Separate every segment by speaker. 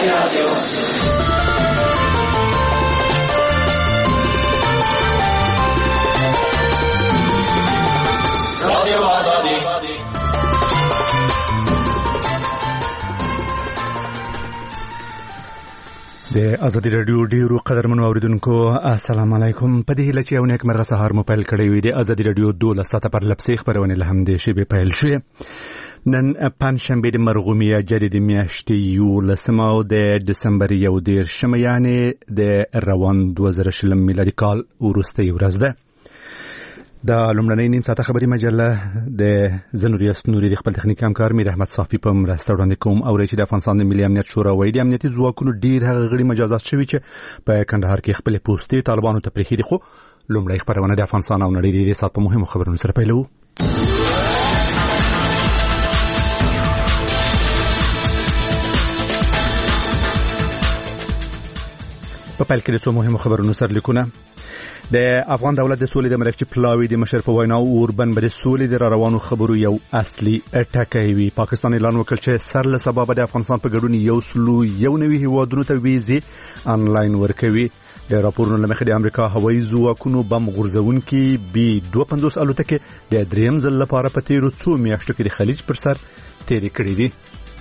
Speaker 1: د ازادي رادیو ډیرو قدرمنو اوریدونکو السلام علیکم. په دې هیله چې یو نیک مرغه سهار مو پیل کړی وي. د ازادي رادیو 12 ساعته پر لپسې خبرونه له هم د شی پیل شوې. نن پنځشنبه د مرغومیه جدید میاشتې 11 او د دسمبر 11 یعنی د روان 2020 میلادي کال وروستۍ ورځ ده. د لومړنۍ نیم ساعته خبري مجله د زنوریاس نوري د خپل تخنیک همکار میر احمد صافي په مرسته وړاندې کوم او چې د افغانستان د ملي امنیت شورا وایي د امنیتي ځواکونو ډیر هغه غړي مجازات شوي چې په کندهار کې خپل پوسټي طالبانو ته پرېښي. خو لومړی خبرونه د افغانستان او نړۍ د سات په مهمو خبرونو سره پیلو. په پیل کې د څو مهمو خبرونو سره لیکونه. د افغان دولت د سولې د مرکزي پلاوي د مشر په وینا اوربن به د سولې د روانو خبرو یو اصلي ټکی وي. پاکستان اعلان وکړ چې سر له سبب د افغانستان په ګډون یو نوي هیوادونو ته ویزې آنلاین ورکوي. د راپورونو لمخې د امریکا هوایي ځواکونو بم غورځونکي B-52 الوتکې د دریم ځل لپاره په تیرو څو میاشتو کې د خلیج پر سر تیرې کړې دي.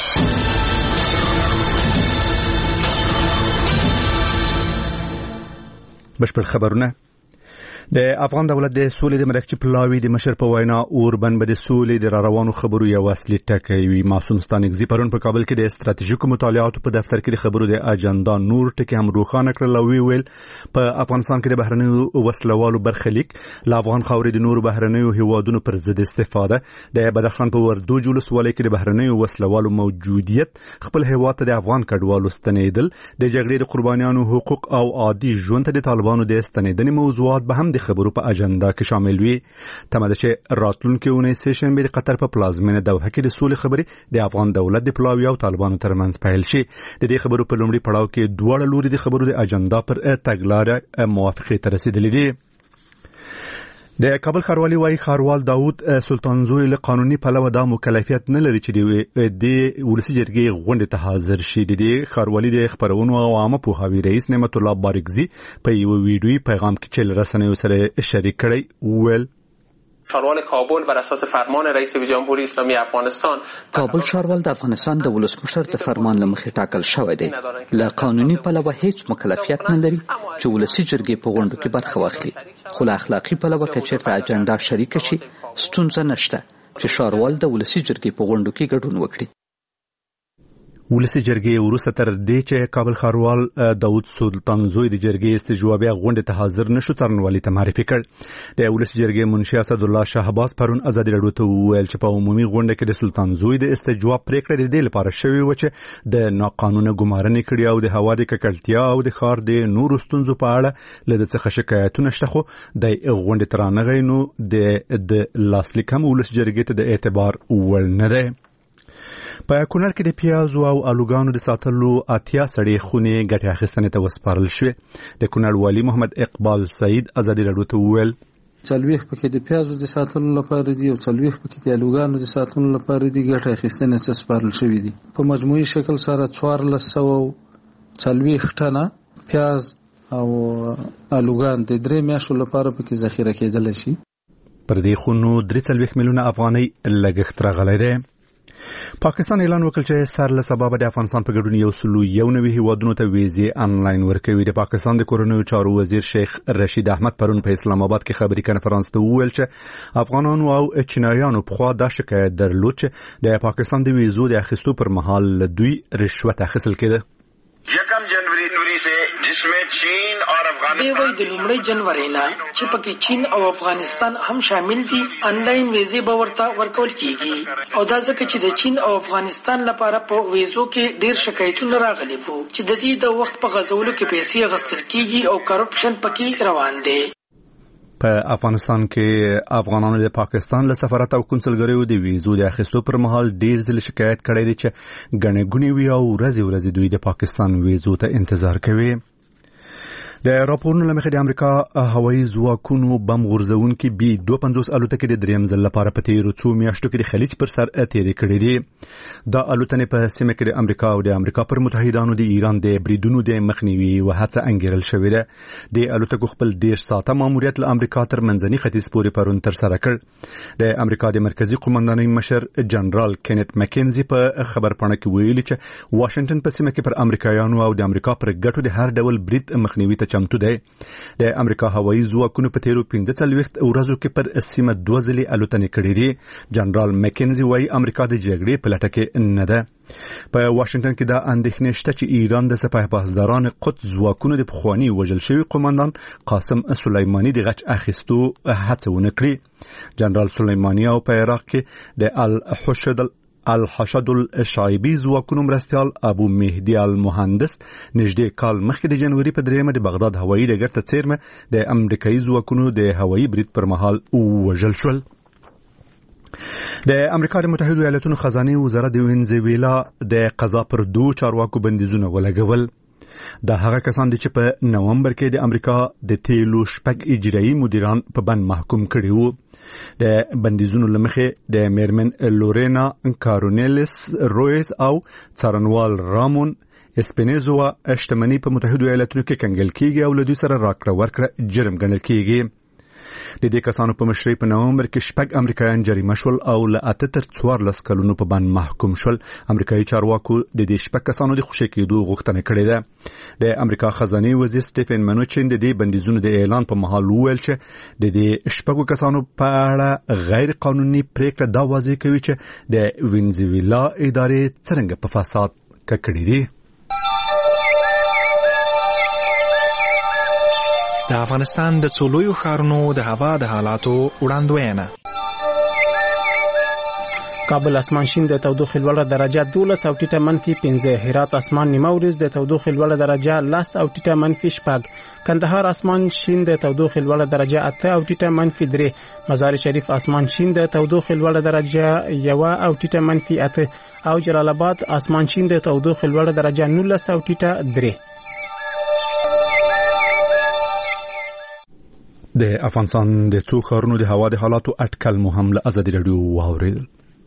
Speaker 1: بشپړ خبرونه. د افغان دولت د سولې د مرکزي پلاوي د مشر په وینا اوربن به د سولې د روانو خبرو یو اصلي ټکی وي. معصوم ستانکزي پرون په کابل کې د استراتیژیکو مطالعاتو په دفتر کې د خبرو د اجنډا نور ټکی هم روښانه کړل او ویل په افغانستان کې د بهرنیو وسلوالو برخلیک له افغان خاورې د نور بهرنیو هیوادونو پر ضد استفاده. د بدخشان په وردوج ولسوالۍ کې د بهرنیو وسلوالو موجودیت خپل هیواد ته د افغان کډوالو ستنېدل د جګړې د قربانیانو حقوق او عادي ژوند ته د طالبانو د ستنېدنې موضوعات به هم خبرو په اجنډا کې شامل وي. تماده چې راتلونکي اونۍ سیشنبه د قطر په پلازمینه دوحه کې د سولې خبرې د افغان دولت د پلاوي او طالبانو ترمنځ پیل شي. د دې خبرو په لومړي پړاو کې دواړه لوري د خبرو د اجنډا پر تګلارې موافقې ته رسیدلې دي. د کابل ښاروالي وايي ښاروال داود سلطانزوی له قانوني پلوه دا مکلفیت نه لري چې د ولسي جرګې غونډې ته حاضر شي. د ښاروالي د خبرونو او عامه پوهاوي رئیس نعمت الله بارکزي په یو ویډیوي پیغام کې چې رسنیو سره شریک کړی ویل
Speaker 2: ښاروال کابل بر اساس فرمان رئیس جمهوری اسلامی افغانستان
Speaker 3: کابل ښاروال د افغانستان د ولسمشر د فرمان له مخې ټاکل شوی دی. له قانوني پلوه هیڅ مکلفیت نه لري چې ولسي جرګې په غونډو کې برخه واخلي. خو له اخلاقي پلوه که چېرته اجنډا شریکه شي ستونزه نشته چې ښاروال د ولسي جرګې په غونډو کې ګډون وکړي.
Speaker 1: ولسي جرګې وروسته تر دې چې کابل ښاروال داود سلطانزوی د جرګې استجوابي غونډې ته حاضر نشو څارنوالي ته معرفي کړ. د ولسي جرګې منشي اسد الله شهباز پرون ازادي رادیو ته وویل چې په عمومي غونډه کې د سلطانزوی د استجواب پریکړه د دې لپاره شوې و چې د ناقانونه ګمارنې کړي او د هوا د ککړتیا او د ښار د نورو ستونزو په اړه له د څخه شکایتونه شته. خو د غونډې ترانغې نو د لاسلیک هم ولسي جرګې ته د اعتبار وړ نه دی. په کونړ کې د پیازو او الوګانو د ساتلو اتیا سړې خونې ګټې اخیستنې ته وسپارل شوې. د کونړ والي محمد اقبال سعید ازادي رادیو ته وویل
Speaker 4: 40 پکې د پیازو د ساتلو لپاره دي او 40 پکې د الوګانو د ساتلو لپاره دي. ګټې اخیستنې ته وسپارل شوې دي. په مجموعي شکل سره 1440 ټنه پیاز او الوګان د 3 میاشتو لپاره پکې ذخیره کېدل شي.
Speaker 1: پر دې خونو 43 میلیونه افغانۍ لګښت راغلی دی. پاکستان اعلان وکړ چې سر له سبب د افغانستان په ګډون یو نوي هیوادونو ته ویزې آنلاین ورکوي. د پاکستان د کورنیو چارو وزیر شیخ رشید احمد پرون په اسلام آباد کې خبري کنفرانس ته وویل چې افغانانو او چینایانو په خوا د شکایت درلود چې د پاکستان د ویزو د اخیستو پر مهال دوی رشوت اخیستل کېده.
Speaker 5: 1 जनवरी से जिसमें चीन और
Speaker 6: अफगानिस्तान د لومړۍ جنوري نه چې پکې چین او افغانستان هم شامل دي آنلاین ویزې به ورته ورکول کیږي. او دا ځکه چې د چین او افغانستان لپاره په ویزو کې ډیر شکایتونه راغلي وو چې د دې د وخت په غزولو کې پیسې غستل کیږي او کرپشن پکې روان دی.
Speaker 1: په افغانستان کې افغانانو د پاکستان له سفارت او کنسولګریو د ویزو د اخیستو پر مهال ډیر ځله شکایت کړی دی چې ګڼې ګونې وي او ورځې دوی د پاکستان ویزو ته انتظار کوي. د راپورونو لمخې د امریکا هوایي ځواکونو بم غورځونکي بي 250 الوتکې د دریم ځل لپاره په تیرو څو میاشتو کې د خلیج پر سر تیرې کړې دي. دا الوتنې په سیمه کې د امریکا او د امریکا پر متحدانو د ایران د بریدونو د مخنیوي او هڅه انګیرل شوې ده. د الوتکو خپل 10 ساعته ماموریت له امریکا تر منځني ختیځ پورې پرون تر سره کړ. د امریکا د مرکزی قومندانۍ مشر جنرال کینت مکینزي په خبرپاڼه کې ویلي چې واشنگټن په سیمه کې پر امریکایانو او د امریکا پر ګټو د هر ډول برید مخنیوي ته چمتو دی. د امریکا هوایي ځواکونو په تیرو 15 ورځو کې پر سیمه 2 ځلې الوتنې کړې دي. جنرال مکینزي وايي امریکا د جګړې په لټه کې نه ده. په واشنگټن کې دا اندېښنه شته چې ایران د سپاه پاسداران قدس ځواکونو د پخوانی وژل شوی قومندان قاسم سلیمانی د غچ اخیستو هڅه ونه کړې. جنرال سلیمانی او په عراق کې د الحشد الشعیبی ځواکونو مرستیال ابو مهدی المهندس نږدې کال مخکې د جنوري په 3 د بغداد هوایي ډګر ته څیرمه د امریکایي ځواکونو د هوایي برید پر مهال وژل شول. د امریکا د متحده ایالاتونو خزانه وزارت د وینزویلا د قضا پر 2 چارواکو بندیزونه ولګول. دا هغه کسان دي چې په نومبر کې د امریکا د تیلو شپږ اجرایي مدیران په بند محکوم کړي وو. د بندیزونو لمخې د میرمن لورینا کارونیلس رویز او څارنوال رامون اسپینیزوا شتمنۍ په متحده ایالاتونو کې کنګل کیږي او له دوی سره راکړه ورکړه جرم ګڼل کیږي. د دې کسانو په مشرۍ په نومبر کې شپږ امریکایان جریمه شول او له 8 تر 14 کلونو په بند محکوم شول. امریکایي چارواکو د دې شپږ کسانو د خوشي کېدو غوښتنه کړې ده. د امریکا خزانه وزیر سټیفن منوچین د دې بندیزونو د اعلان په مهال وویل چې د دې شپږو کسانو په اړه غیر قانوني پریکړه دا واضح کوي چې د وینزویلا ادارې څنګه په فساد ککړې دي.
Speaker 7: د افغانستان د څولویو ښارونو د هوا د حالاتو وړاندوینه.
Speaker 8: کابل اسمان شین د تودوخې لوړه درجه 12 او ټیټه منفي 15. هرات اسمان نیمه ورځ د تودوخې لوړه درجه 10 او ټیټه منفي 4. کندهار اسمان شین د تودوخې لوړه درجه 8 او ټیټه منفي 3. مزار شریف اسمان شین د تودوخې لوړه درجه 1 او ټیټه منفي 8 او جلال آباد اسمان شین د تودوخې لوړه درجه 19 او ټیټه 3.
Speaker 1: د افغانستان د څو ښارونو د هوا د حالاتو اټکل مو هم له ازادي راډیو واوریدل.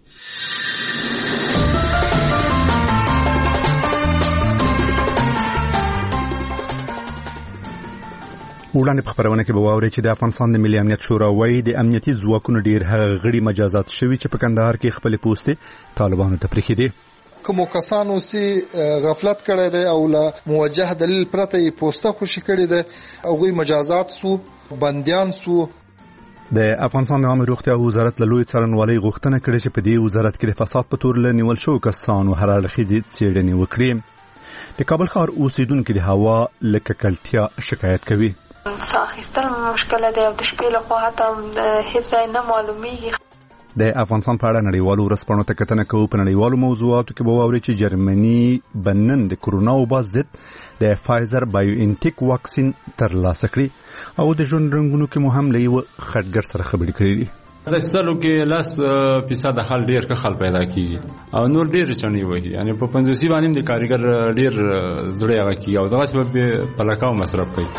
Speaker 1: وړاندې په خبرونه کې به واوري چې د افغانستان د ملي امنیت شورا وايي د امنیتي ځواکونو ډیر هغه غړي مجازات شوي چې په کندهار کې خپل پوسټ طالبانو ته پریښي دي.
Speaker 9: کومو کسانو سي غفلت کړی دی او له موجه دلیل پرته یې پوسټه خوشي کړی دی او غوي مجازات سو بنديان سو.
Speaker 1: د افغانستان د عامه روغتیا وزارت له لوی څارنوالۍ غوښتنه کړې چې په دې وزارت کې د فساد په تور له نیول شو کسانو هر اړخیزې څېړنې وکړي. د کابل ښار اوسیدونکو د هوا له ککړتیا شکایت کوي.
Speaker 10: ساه اخیستل مشکل دی او د شپې لخوا حتی هیڅ ځای نه معلومیږي.
Speaker 1: د افغانستان په اړه نړیوالو ورځپاڼو ته کتنه کوو. په نړیوالو موضوعاتو کې به واوري چې جرمني بنن د کرونا وبا ضد د فایزر بایو انټیک واکسین ترلاسه کړي او د ژوند رنګونو کې مو هم له یو خټګر سره خبرې کړې دي.
Speaker 11: د سلو کې 10% خل ډیر ښه خل پیدا کیږي او نور ډیر چنی وایي یعنی په 50 باندې د کاریګر ډیر زړه هغه کی او دغه سبب په لکاو مصرف کوي.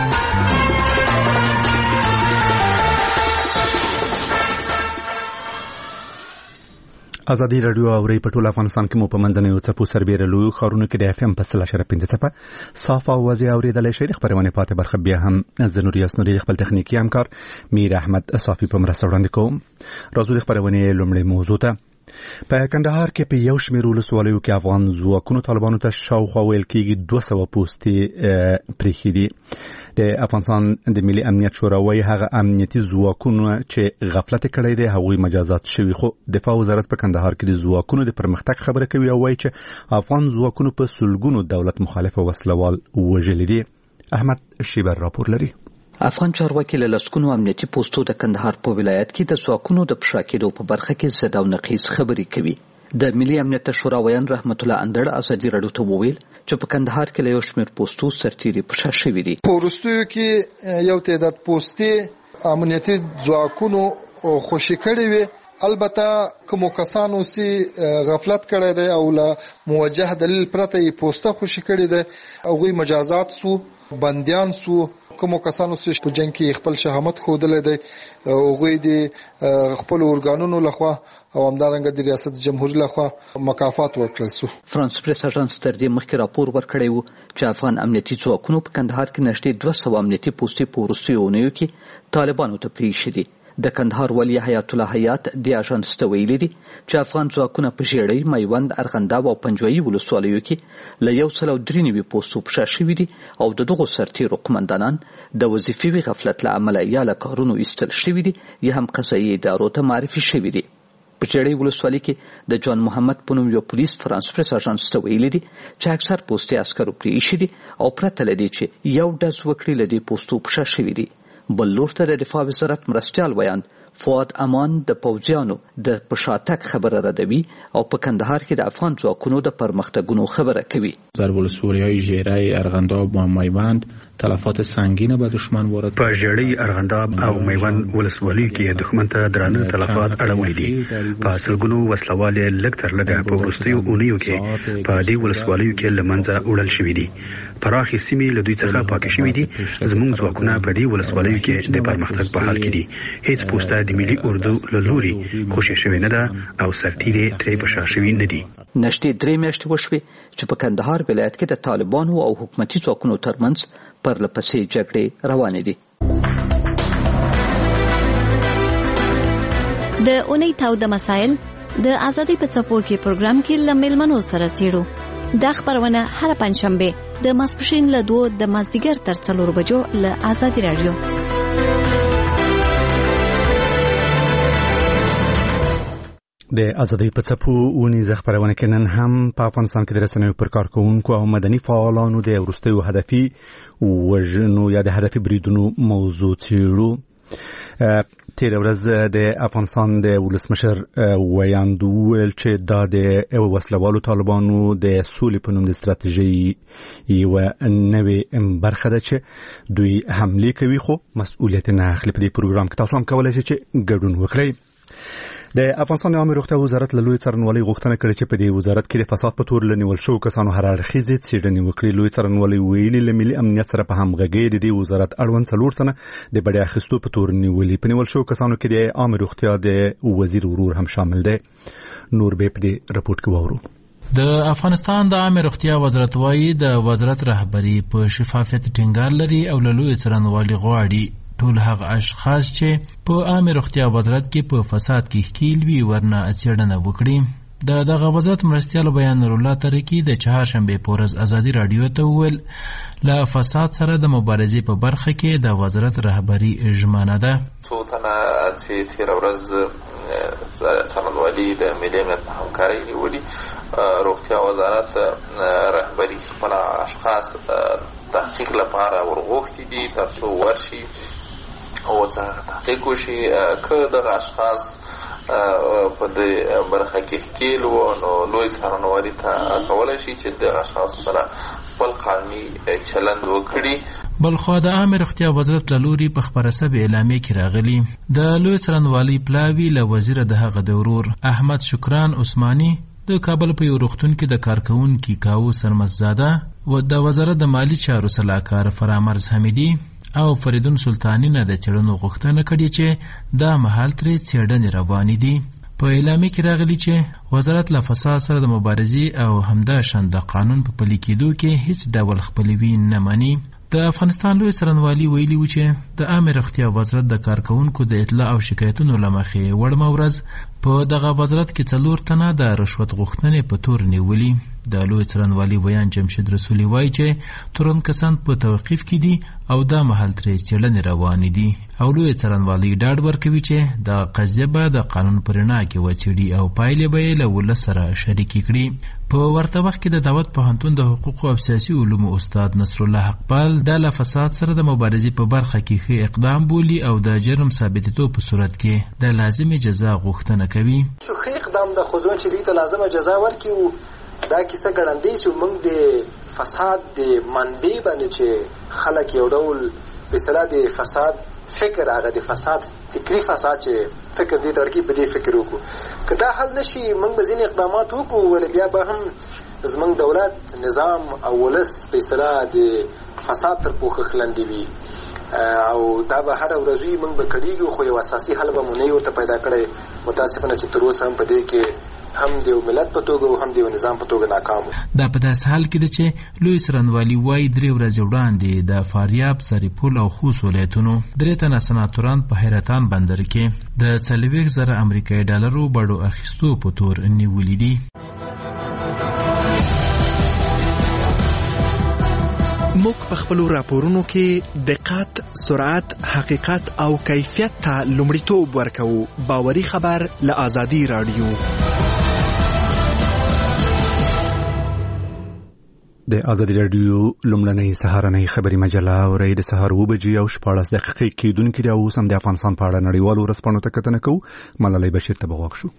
Speaker 11: ازادي رادیو اوري په ټول افغانستان کې مو په منځنوي چپو سربېره لوی خارونو کې د اف ام په 3.15 صاف او واضح اوریدل شي. خبرونه پاتې برخه بیا هم زنوریاس نوري خپل تخنیکی همکار میر احمد صافي په مرسته وړاندې کوم. راځو د خبرونه لومړی موضوع ته. په کندهار کې په یو شمېر ولسوالیو کې افغان ځواکونو طالبانو ته شاوخوا ویل کېږي 200 پوستې پریښي دي. د افغانستان د ملي امنیت شورا وايي هغه امنیتي ځواکونو چې غفلت کړی دی هغوی مجازات شوي. خو دفاع وزارت په کندهار کې د ځواکونو د پرمختګ خبره کوي او وايي چې افغان ځواکونو په سلګونو دولت مخالف وسلوال وژلي دي. احمد شیبر راپور لري.
Speaker 3: افغان چارواکي له لسکونو امنیتي پوسټو د کندهار په ولایت کې د ځواکونو د پشا کېدو په برخه کې زده او نقیض خبرې کوي. د ملي امنیت شورا ویان رحمت الله اندړ ازادي راډیو ته وویل چې په کندهار کې له یو شمېر پوسټو سرتیري پشا شوي دي.
Speaker 9: په وروستیو کې یو تعداد پوسټې امنیتي ځواکونو خوشي کړي وي. البته کومو کسانو سي غفلت کړی دی او له موجه دلیل پرته یې پوسټه خوشي کړي دی او غوي مجازات سو بنديان سو کوم کسانو چې په جنگ کې خپل شهامت خوده دی هغه د خپل اورګانونو لخوا او همدارنګه د ریاست جمهوریت لخوا مکافات ورکړل شو.
Speaker 3: فرانس پریس اژانس تر دې مخکې راپور ورکړی و چې افغان امنیتي ځواکونو په کندهار کې نږدې 200 امنیتي پوستې په وروستیو اونیو کې طالبانو ته پریښي دي. د کندهار والي حیات الله حیات د اژانس ته ویلي دي چې افغان ځواکونه په ژیړۍ، میوند، ارغنداب او پنجوایي ولسوالیو کې له 193 پوستو په شا شوي دي او دغو سرتیرو قمندانان د وظیفوي غفلت له امله یا له کارونو ایستل شوي دي یا هم قضایي ادارو ته معرفي شوي دي. په ژیړۍ ولسوالۍ کې د جان محمد په نوم یو پولیس فرانس پریس اژانس ته ویلي دي چې اکثر پوستې عسکرو پرې ایښي دي او پرته له دې چې یو ډز وکړي له دې پوستو په شا شوي دي. بل لور ته د دفاع وزارت مرستیال ویاند فؤاد امان د پوځیانو د پشاتک خبره ردوي او په کندهار کې د افغان ځواکونو د پرمختګونو خبره کوي.
Speaker 12: در ولسوالی‌های ژیړۍ، ارغنداب و میوند تلفات سنگین به دشمن وارد
Speaker 11: په ژیړۍ، ارغنداب او میوند ولسوالیو کې دښمن ته درانه تلفات اړولي دي. په سلګونو وسلوالې لږ تر لږه په وروستیو اونیو کې په دې ولسوالیو کې له منځه وړل شوي دي. پراخې سیمې له دوی څخه پاکې شوي دي. زموږ ځواکونه په دې ولسوالیو کې د پرمختګ په حال کې دي. هیڅ پوسټه د ملي اردو له لوري خوشې شوې نه ده او سرتیرې ترې په شا شوي نه دي.
Speaker 3: نږدې 3 میاشتې وشوې چې په کندهار ولایت کې د طالبانو او حکومتي ځواکونو ترمنځ پرلپسې جګړې روانې دي.
Speaker 13: د اونۍ تاوده مسایل د ازادۍ په څپو کې پروګرام کې له میلمنو سره څېړو. دا خبرونه هر پنځشنبه د ماسپښین له 2 د مازدیګر تر 4 بجو له ازادي رادیو.
Speaker 11: د ازادۍ په څپو ونیزه خبرونه کې نن هم په افغانستان کې د رسنیو پر کارکونکو او مدني فعالانو د وروستیو هدفي وژنو یا د هدفي بریدونو موضوع څېړو. تیر ورځ د افغانستان د ولسمشر ویاند ویل چې دا د وسلوالو طالبانو د سولې په نوم د ستراتیژي یو نوې برخه ده چې دوی حمله کوي خو مسؤلیت نه اخلي. په دې پروګرام کې تاسو هم کولای شئ چې ګډون وکړئ. د افغانستان د عامه روغتیا وزارت له لوی څارنوالۍ غوښتنه کړې چې په دې وزارت کې د فساد په تور لنیول شو کسانو هر اړخیزې څېړنې وکړي. لوی څارنوالۍ ویلي له ملي امنیت سره په همغږۍ د دې وزارت اړوند 4 تنه د بډې اخیستو په تور نیولي. په نیول شو کسانو کې د عامه روغتیا د وزیر ورور هم شامل دی. نور به په دې رپورټ کې وورو.
Speaker 14: د افغانستان د عامه روغتیا وزارت وايي د وزارت رهبری په شفافیت ټینګار لري او له لوی څارنوالۍ غواړي ټول هغه اشخاص چې په عامه روغتیا وزارت کې په فساد کې ښکیل وي ورنه څېړنه وکړي. دغه وزارت مرستیال بیان نورالله ترکی د چهارشنبه په ورځ ازادي رادیو ته وویل له فساد سره د مبارزې په برخه کې د وزارت رهبری ژمنه ده.
Speaker 15: څو تنه چې تیر ورځ څارنوالۍ د ملي امنیت په همکارۍ نیولي روغتیا وزارت رهبری خپل اشخاص تحقیق لپاره ورغوښتي دي ترڅو ورشي او تحقیق وشي که دغه اشخاص په دې برخه کې ښکیل وو نو لوی څارنوالۍ ته کولی شي چې دغه اشخاص سره خپل قانوني چلند وکړي.
Speaker 14: بلخوا د عامه روغتیا وزارت له لوري په خپره سوې اعلامیه کې راغلي د لوی څارنوالۍ پلاوي له وزیر د هغه د ورور احمد شکران عثماني د کابل په یو روغتون کې د کارکونکي کاوه سرمزاده و د وزارت د مالی چارو سلاکار فرامرز حمیدي او فریدون سلطانی نه د څېړنو غوښتنه کړې چې دا مهال ترې څېړنې روانې دي. په اعلامیه کې راغلي چې وزارت له فساد سره د مبارزې او همداشان د قانون په پلي کېدو کې هیڅ ډول خپلوي نه مني. د افغانستان لوی څارنوالۍ ویلي و چې د عامه روغتیا وزارت د کارکونکو د اطلاع او شکایتونو له مخې وړمه ورځ په دغه وزارت کې 4 تنه د رشوت غوښتنې په تور نیولي. د لوی څارنوالۍ بیان جمشید رسولي وایي چې تورن کسان په توقیف کې دي او دا مهال ترې څېړنې روانې دي او لوی څارنوالۍ ډاډ ورکوي چې د قضیه به د قانون په رڼا کې وڅېړي او پایلې به یې له ولس سره شریکې کړي. په ورته وخت کې د دعوت پوهنتون د حقوقو او سیاسي علومو استاد نصرالله حقپال د له فساد سره د مبارزې په برخه کې ښه اقدام بولي او د جرم ثابتېدو په صورت کې د لازمې جزا غوښتنه کوي.
Speaker 16: ښه اقدام د خو ځوان چې دوی ته لازمه جزا ورکړي. دا کیسه ګړندۍ چې موږ د فساد د منبع باندې چې خلک یو ډول مثلا د فساد فکر هغه د فساد فکری فساد چې فکر دې ترکیب به دې فکر وکړو که دا حل نشي موږ به ځینې اقدامات وکړو ولې بیا به هم زمونږ دولت نظام او ولس په اصطلاح د فساد تر پوښښ لاندې وي او دا به هر ورځ موږ به کړیږو خو یو اساسي حل به مو نه ورته پیدا کړی متاسفانه چې تر اوسه هم په دې کې هم د ملت په توګه او هم د نظام په توګه ناکام.
Speaker 14: دا په داس حال کې ده چې لوی سرنوالي وایي 3 ورځې وړاندې د فاریاب، سرپل او خوست ولایتونو 3 تنه سناتوران په حیرتان بندر کې د 40,000 امریکایي ډالرو بډو اخیستو په تور نیولې دي.
Speaker 7: موږ په خپلو راپورونو کې دقت، سرعت، حقیقت او کیفیت ته لومړیتوب ورکوو. باوري خبر له آزادي رادیو.
Speaker 1: د آزادي رادیو لومړنۍ سهارنۍ خبري مجله اورئ د سهار 7 او 14 دقیقې کېدونکې ده. اوس هم د افغانستان په اړه نړیوالو ورځپاڼو ته کتنه کوو. ملالۍ بشیر ته به غوږ شو.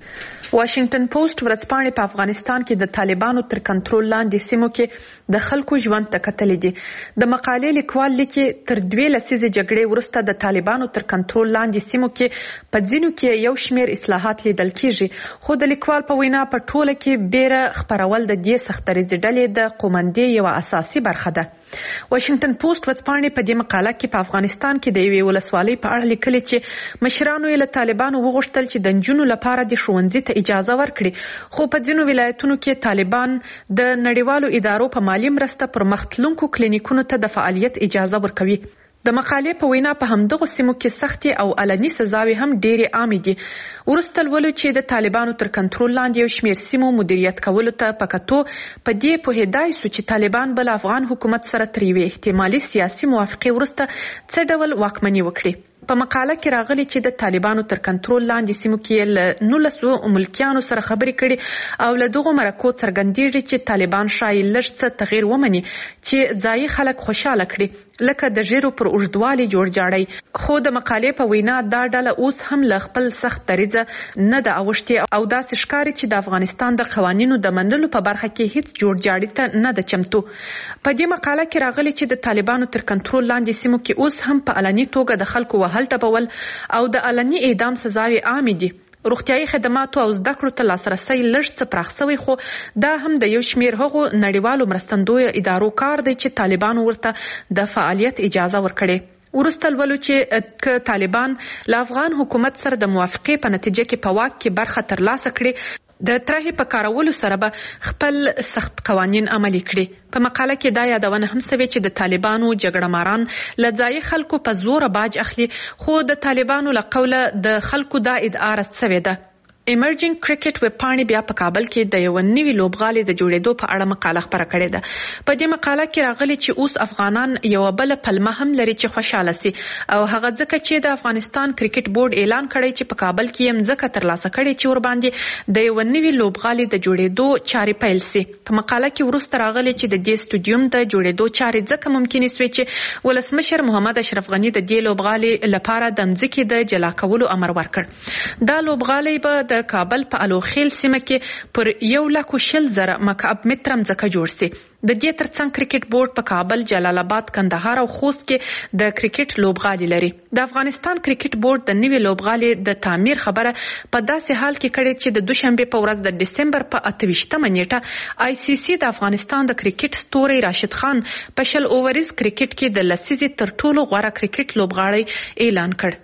Speaker 17: واشنگټن پوسټ ورځپاڼې په افغانستان کې د طالبانو تر کنټرول لاندې سیمو کې د خلکو ژوند ته کتلې دي. د مقالې لیکوال لیکي تر 2 لسیزې جګړې وروسته د طالبانو تر کنټرول لاندې سیمو کې په ځینو کې یو شمېر اصلاحات لیدل کیږي، خو د لیکوال په وینا په ټوله کې بیره خپرول د دې سختدریځ ډلې د قومندې یو اساسي برخه ده. واشنگټن پوسټ ورځپاڼې په دې مقاله کې په افغانستان کې د یوې ولسوالۍ په اړه لیکلي چې مشرانو یې له طالبانو وغوښتل چې د نجونو لپاره د ښوونځي ته اجازه ورکړي، خو په ځینو ولایتونو کې طالبان د نړیوالو ادارو په مالي مرسته پر مختلونکو کلینیکونو ته د فعالیت اجازه ورکوي. د مقالې په وینا په همدغه سیمو کې سختي او علني سزاوي هم ډېرې عامې دي. وروسته لولو چې د طالبانو تر کنټرول لاندې یو شمېر سیمو مدیریت کولو ته په کتو په دې پوهېدای سو چې طالبان بل افغان حکومت سره تر یوې احتمالي سیاسي موافقې وروسته څه ډول واکمني وکړي. په مقاله کې راغلي چې د طالبانو تر کنټرول لاندې سیمو کې له 19 ملکیانو سره خبرې کړي او له دغو مرکو څرګندېږي چې طالبان شاید لږ څه تغییر ومني چې ځایي خلک خوشاله کړي، لکه د ژیرو پر اوږدوالي جوړ جاړی. خو د مقالې په وینا دا ډله اوس هم له خپل سخت دریځه نه ده اوښتې او داسې ښکاري چې د افغانستان د قوانینو د منلو په برخه کې هیڅ جوړ جاړي ته نه ده چمتو. په دې مقاله کې راغلي چې د طالبانو تر کنټرول لاندې سیمو کې اوس هم په علني توګه د خلکو وهل ټپول او د علني اعدام سزاوي عامې دي. روغتیايي خدماتو او زده کړو ته لاسرسی لږ څه پراخ شوی، خو دا هم د یو شمېر هغو نړیوالو مرستندویو ادارو کار دی چې طالبانو ورته د فعالیت اجازه ورکړي. وروسته لولو چې طالبان له افغان حکومت سره د موافقې په نتیجه کې په واک کې برخه ترلاسه کړي، د طرحې په کارولو سره به خپل سخت قوانین عملي کړي. په مقاله کې دا یادونه هم شوې چې د طالبانو جګړه ماران له ځایي خلکو په زور باج اخلي، خو د طالبانو له قوله د خلکو دا ادعا رد شوې ده. ایمرجینګ کرکټ ویب پاڼې بیا په کابل کې د یو نوي لوبغالي د جوړېدو په اړه مقاله خپره کړې ده. په دې مقاله کې راغلي چې اوس افغانان یو بل پلمه هم لري چې خوشاله سي او هغه ځکه چې د افغانستان کرکټ بورډ اعلان کړی چې په کابل کې یې مځکه ترلاسه کړې چې ور باندې د یو نوي لوبغالي د جوړېدو چارې پیل سي. په مقاله کې وروسته راغلي چې د دې سټډیوم د جوړېدو چارې ځکه ممکن شوې چې ولسمشر محمد اشرف غنی د دې لوبغالي لپاره د مځکې د جلا کولو امر ورکړ. دا لوبغالي به د کابل په الوخیل سیمه کې پر 1,20,000 مکعب متر مځکه جوړ سي. د دې ترڅنګ کرکټ بورډ په کابل، جلال آباد، کندهار او خوست کې د کرکټ لوبغالي لري. د افغانستان کرکټ بورډ د نوي لوبغالي د تعمیر خبره په داسې حال کې کړې چې د دوشنبه په ورځ د دسمبر په 28مه نیټه آی سی سی د افغانستان د کرکټ ستوري راشد خان په 100 اوورز کرکټ کې د لسیزې تر ټولو غوره کرکټ لوبغاړی اعلان کړ.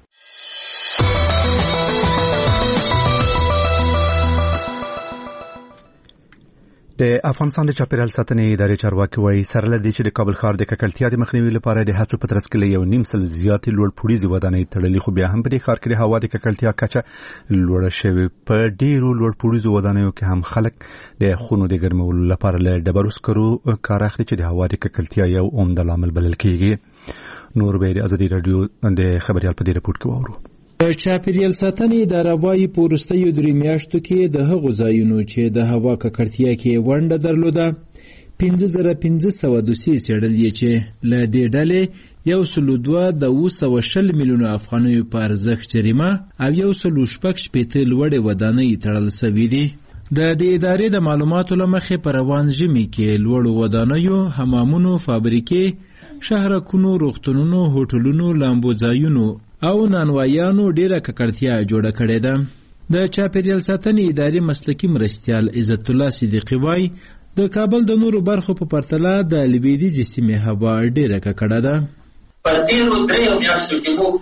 Speaker 1: د افغانستان د چاپیریال ساتنې ادارې چارواکي وایي سره له دې چې د کابل ښار د ککړتیا د مخنیوي لپاره د هڅو په ترڅ کې له 1.5 زیاتې لوړپوړیزې ودانۍ تړلې، خو بیا هم په دې ښار کې د هوا د ککړتیا کچه لوړه شوې. په ډېرو لوړپوړیزو ودانیو کې هم خلک د خونو د ګرمولو لپاره له ډبرو سکرو کار اخلي چې د هوا د ککړتیا یو عمده لامل بلل کېږي. نور به د ازادي رادیو د خبريال په دې رپورټ کې واورو.
Speaker 18: د چاپیریال ساتنې اداره وايي په وروستیو 3 میاشتو کې د هغو ځایونو چې د هوا ککړتیا کې ونډه درلوده 5500 دوسیې څېړلې چې له دې ډلې 102 میلیونه افغانیو په ارزښت جریمه او 116 لوړې ودانۍ تړل شوي دي. د دې ادارې د معلوماتو له مخې په روان ژمي کې لوړو ودانیو، حمامونو، فابریکې، شهرکونو، روغتونونو، هوټلونو، لامبو ځایونو او نانوایانو ډیره ککړتیا جوړه کړې ده. د چاپیریال ساتنې ادارې مسلکي مرستیال عزت الله صدیقي وایي د کابل د نورو برخو په پرتله د لویدیځې سیمې هوا ډېره ککړه ده.
Speaker 19: په تېرو 3 میاشتو کې موږ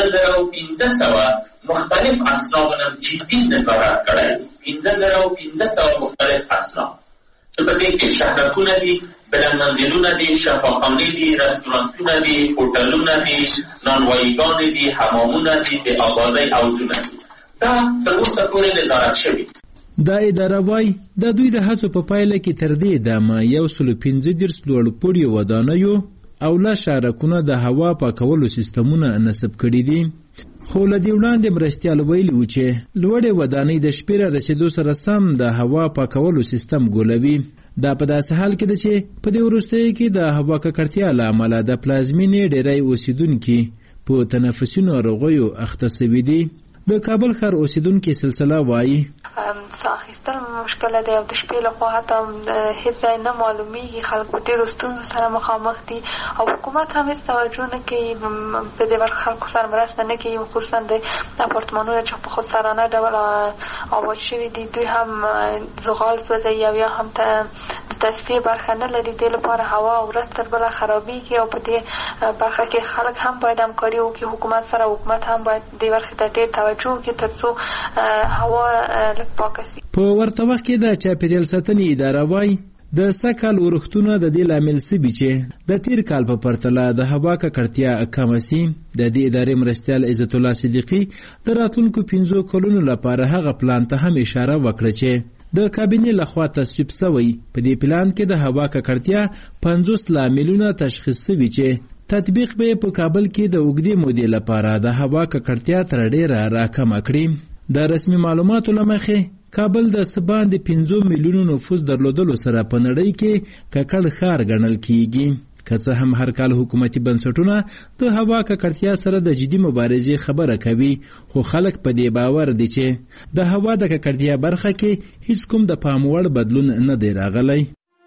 Speaker 19: 15,500 مختلف اصنافونه جدي نظارت کړی، 15,500 مختلف اصناف چې په دې کې شهرکونه دي، بلندمنزلونه دي، شفاخانې دي، رستورانتونه دي، هوټلونه دي، نانواییګانې دي، حمامونه دي، د آبادۍ حوضونه دي. دا تر اوسه پورې نظارت شوي.
Speaker 18: دا اداره وایي د دوی د هڅو په پایله کې تر دې دمه 115 لوړپوړي ودانیو او 10 شارکونه د هوا پاکولو سیستمونه نصب کړي دي. خو له دې وړاندې مرستیال ویلي و چې لوړې ودانۍ د شپې را رسېدو سره سم د هوا پاکولو سیستم ګولوي. دا په داسې حال کې ده چې په دې وروستیو کې د هوا ککړتیا له امله د پلازمینې ډېری اوسیدونکي په تنفسي ناروغیو اخته سوي دي. د کابل ښار اوسیدونکي سلسله وایي
Speaker 10: ساه اخیستل مشکله دی او د شپې لخوا حتی هیڅ ځای نه معلومیږي، خلک په ډېرو ستونزو سره مخامخ دي او حکومت هم هیڅ توجه نه کوي په دې برخه، خلکو سره مرسته نه کوي، خصوصا د اپارتمانونو چې په خودسرانه ډول آباد شوي دي دوی هم زغال سوځوي او یا هم د تصفیې برخه نه لري. دې لپاره هوا او ورځ تر بله خرابېږي او په دې برخه کې خلک هم باید همکاري وکړي حکومت سره، حکومت هم باید دې برخې ته ډېر توجه وکړي تر څو هوا
Speaker 18: په ورته وخت کې د چاپیریال ساتنې اداره وایي د سږکال ورښتونه د دې لامل سوي چې د تیر کال په پرتله د هوا ککړتیا کمه سي. د دې ادارې مرستیال عزت الله صدیقي د راتلونکو 5 کلونو لپاره هغه پلان ته هم اشاره وکړه چې د کابینې لخوا تصویب سوی. په دې پلان کې د هوا ککړتیا 50 لاملونه تشخیص سوي چې تطبیق به په کابل کې د اوږدې مودې لپاره د هوا ککړتیا تر ډېره راکمه کړي. د رسمي معلوماتو له مخې کابل د څه باندې 5 میلیونو نفوس درلودلو سره په نړۍ کې ککړ ښار ګڼل کیږي. که څه هم هر کال حکومتي بنسټونه د هوا ککړتیا سره د جدي مبارزې خبره کوي، خو خلک په دې باور دي چې د هوا د ککړتیا برخه کې هیڅ کوم د پام وړ بدلون نه دی راغلی.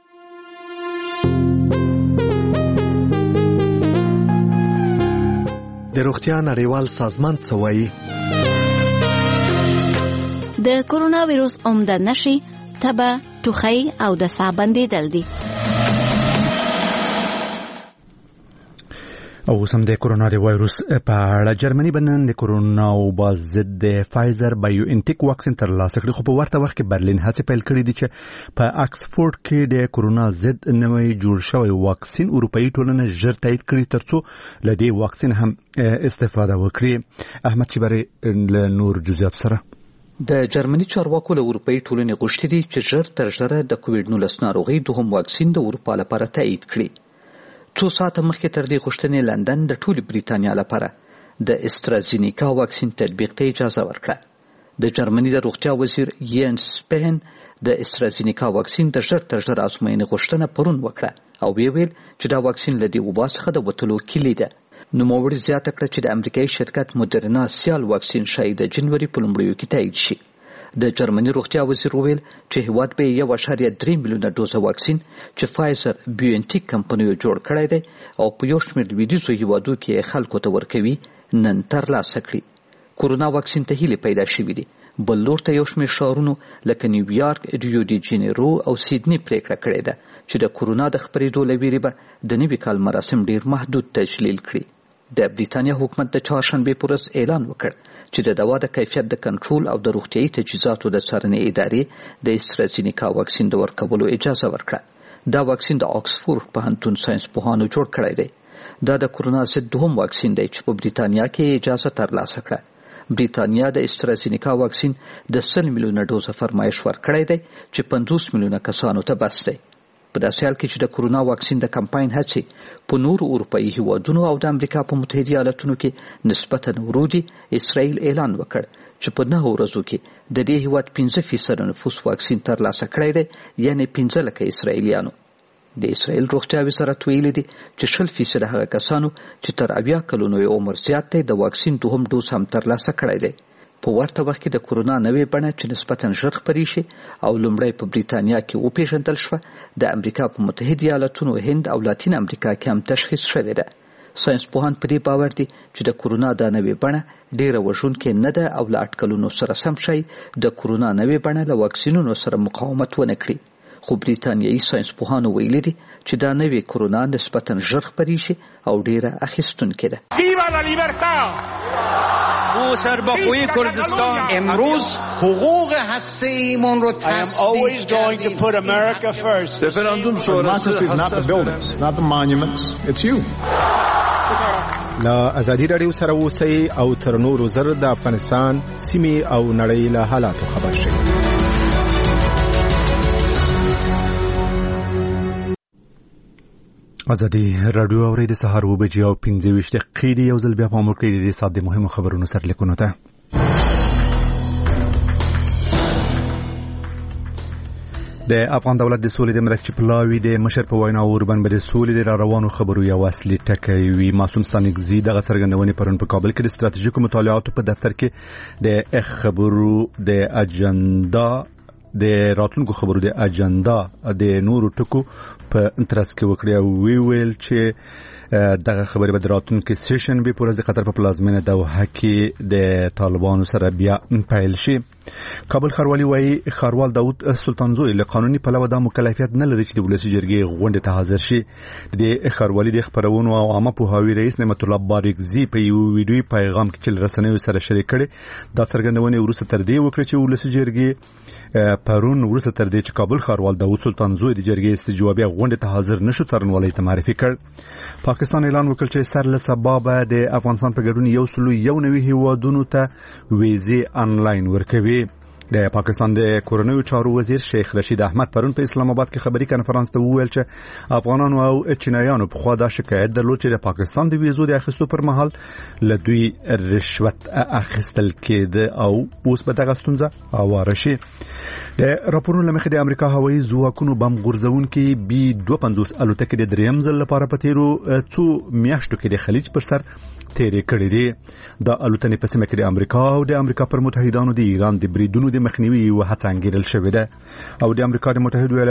Speaker 7: د روغتیا نړیوال سازمان څه وایي؟
Speaker 13: د کورونا ویروس عمده نښې تبه، ټوخی او د ساه بندېدل دي.
Speaker 1: او سم د کورونا وایروس په اړه جرمني بنن د کورونا وبا ضد د فایزر بایو انټیک واکسین ترلاسه کړي، خو په ورته وخت کې برلین هڅه پیل کړې دي چې په آکسفورد کې د کورونا ضد نوې جوړ شوی واکسین اروپאי ټولنه ژر تایید کړي ترڅو له دې واکسین هم استفاده وکړي. احمد چبري له نور جزئیات سره.
Speaker 3: د جرمني چارواکو له اروپאי ټولنې غوښتي دي چې ژر تر ژره د کووډ-19 ناروغۍ دوهم واکسین د اروپا لپاره تایید کړي. څو ساعته مخکې تر دې غوښتنې لندن د ټولې بریتانیا لپاره د استرازینیکا واکسین تطبیق ته اجازه ورکړه. د جرمني د روغتیا وزیر ینس سپین د استرازینیکا واکسین د ژر تر ژره ازموینې غوښتنه پرون وکړه او ویل چې دا واکسین له دې وبا څخه د وتلو کلي ده. نوموړي زیاته کړه چې د امریکایي شرکت مودرنا سیال واکسین شاید د جنوري په لومړیو کې تایید شي. د جرمني روغتیا وزیر وویل چې هیواد به 1.3 میلیونه ډوزه واکسین چې فایزر بیوانټیک کمپنیو جوړ کړی دی او په یو شمېر لویدیځو هیوادو کې خلکو ته ورکوي نن ترلاسه کړي. کورونا واکسین ته هیله پیدا شوې دي. بل لور ته یو شمېر ښارونو لکه نیویارک، ریو ډي جنیرو او سیدني پریکړه کړې ده چې د کورونا د خپرېدو له ویرې به د نوي کال مراسم ډېر محدود تجلیل کړي. د بریتانیا حکومت د چهارشنبې په ورځ اعلان وکړ چې د دوا د کیفیت د کنټرول او د روغتیايي تجهیزاتو د څارنې ادارې د استرازینیکا واکسین د ورکولو اجازه ورکړه. دا واکسین د آکسفورد پوهنتون ساينس پوهانو جوړ کړی دی. دا د کورونا ضد دوهم واکسین دی چې په بریتانیا کې اجازه ترلاسه کړه. بریتانیا د استرازینیکا واکسین د 100 میلیونه ډوزه فرمایش ورکړی دی چې 50 میلیونه کسانو ته بس دی. په داسې حال کې چې د کورونا واکسین د کمپاین هڅې په نورو اروپאי هیوادونو او د امریکا په متحده ایالاتونو کې نسبتاً ورو دي، اسرائیل اعلان وکړ چې په 9 ورځو کې د دې هیواد 5% نفوس واکسین ترلاسه کړی دی، یعنی 15 لکه اسرائیلیانو. د اسرائیل روغتیا وزارت ویلي دی چې 20% هغه کسانو چې تر 80 کلونو عمر زیات دی د واکسین دوهم ډوز هم ترلاسه کړی دی. په ورته وخت کې د کورونا نوې بڼه چې نسبتاً ژر خپرې شي او لومړی په بریتانیا کې وپېژندل شوه، د امریکا په متحده ایالاتونو، هند او لاتین امریکا کې هم تشخیص شوې ده. ساينس پوهان په دې باور دي چې د کورونا د نوې بڼه ډیره وژونکې نه ده او له اټکلونو سره سم شي د کورونا نوې بڼه له واکسینونو سره مقاومت ونه کړي. خو بریتانیایي ساينس پوهانو ویلي دي چې دا نوې کورونا نسبتاً ژر خپرې شي او ډیره اخیستونکې ده.
Speaker 20: سرباخوی کردستان امروز حقوق هسته‌ایمون رو تثبیت
Speaker 21: رفراندوم شورای
Speaker 22: لا ازادي رادیو سره اوسئ او تر نورو زر د افغانستان سیمې او نړۍ له حالاتو خبر شئ.
Speaker 1: ازادي رادیو اوري د سهار 2:15 او 15 دقیقې یو ځل بیا په موږ کې د ساده مهمو خبرونو سره لیکونو ته. د افغان دولت د سولې د مرکزي پلاوی د مشر په وینا اوربن به د سولې د روانو خبرو یو اصلي ټکی وي. معصوم ستانکزي دغه څرګندونې پرون په کابل کې د ستراتیژیکو مطالعاتو په دفتر کې د خبرو د اجنډا د راتلونکو خبرو د اجنډا د نورو ټکو په انترس کې وکړي او ویل چې دغه خبرې به د راتلونکو سیشن به پر ځای قطر په پلازمینه دوحه کې د طالبانو سره بیا پیل شي. کابل ښاروالي وايي ښاروال داود سلطانزوی له قانوني پلوه د مکلفیت نه لري چې د ولسي جرګې غونډې ته حاضر شي. د ښاروالي د خبرونو او عامه پوهاوي رئیس نعمت الله بارکزي په یو ویډیوي پیغام کې چې رسنیو سره شریک کړي دا څرګندونه وروسته تر دې وکړه چې ولسي جرګې پرون وروسته تر دې چې کابل ښاروال داود سلطانزوی د جرګې استجوابي غونډې ته حاضر نشو څارنوالۍ ته معرفي کړ. پاکستان اعلان وکړ چې سر له سبا به د افغانستان په ګډون 101 هیوادونو ته ویزې آنلاین ورکوي. د پاکستان د کورنیو چارو وزیر شیخ رشید احمد پرون په اسلام آباد کې خبري کانفرنس ته وویل چې افغانانو او چینایانو په خوا دا شکایت درلود چې د پاکستان د ویزو د اخیستو پر مهال له دوی رشوت اخیستل کېده او اوس به دغه ستونزه اواره شي. د راپورونو لمخې د امریکا هوایي ځواکونو بم غورځونکي B-52 الوتکې د دریم ځل لپاره په تیرو څو میاشتو کې د خلیج پر سر تیرې کړې دي. د الوتنې په سیمه کې د امریکا او د امریکا پر متحدانو د ایران د بریدونو د مخنیوي یوه هڅه انګیرل شوې ده او د امریکا د متحدو